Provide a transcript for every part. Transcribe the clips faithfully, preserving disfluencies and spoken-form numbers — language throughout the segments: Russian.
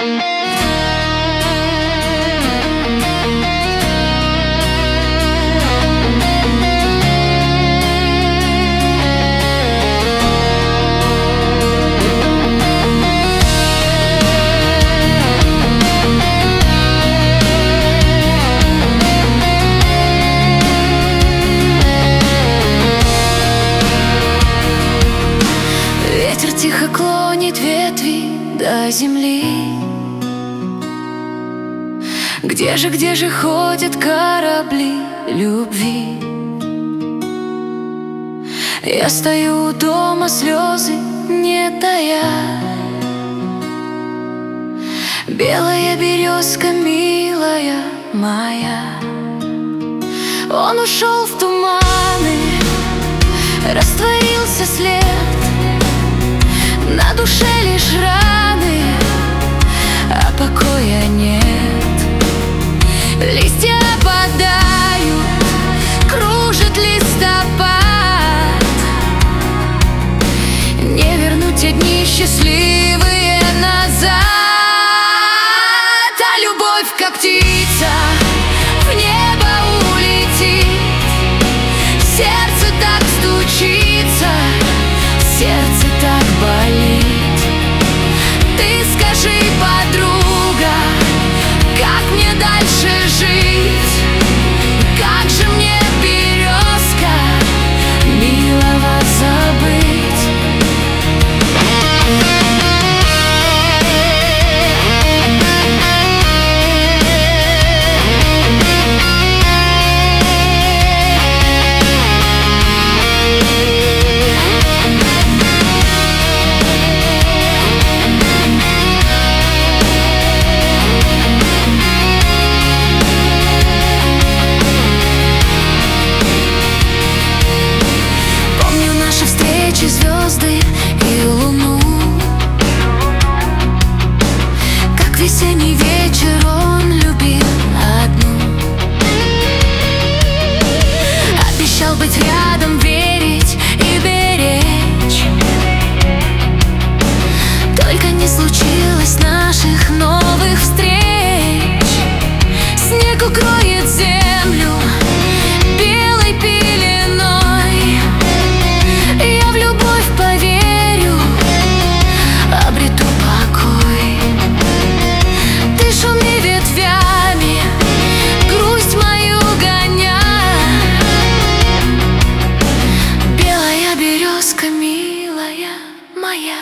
Тихо клонит ветви до земли. Где же, где же ходят корабли любви? Я стою у дома, слезы не тая. Белая березка, милая моя. Он ушел в туманы, растворился след. На душе лишь раны, а покоя нет. Листья опадают, кружит листопад. Не вернуть те дни счастливые назад. А любовь, как птица, в небо улетит. Сердце так стучится, сердце так болит. Ты скажи, подруга, как мне дальше жить? Как же мне, березка, милого забыть? Звезды и луну, как весенний вечер он любил одну. Обещал быть рядом, верить и беречь. Только не случилось наших новых встреч. Снег укроет землю белой пеленой. Я в любовь поверю, обрету покой. Ты шуми ветвями, грусть мою гоня. Белая березка, милая моя.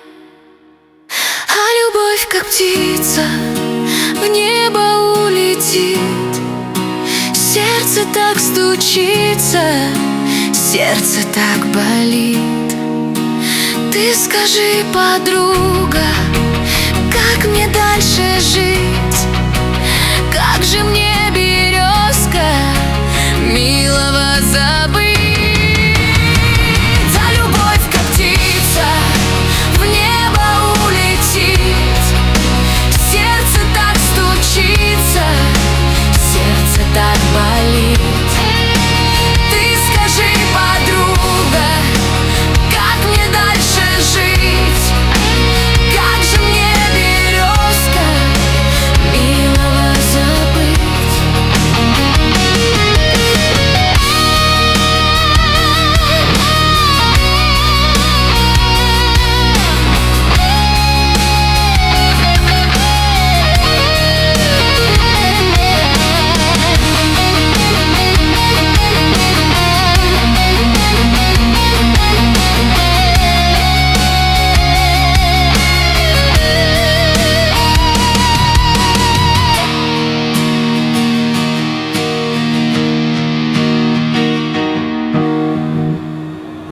А любовь, как птица, в небо улетит. Сердце так стучится, сердце так болит. Ты скажи, подруга, как мне дальше жить? Как же мне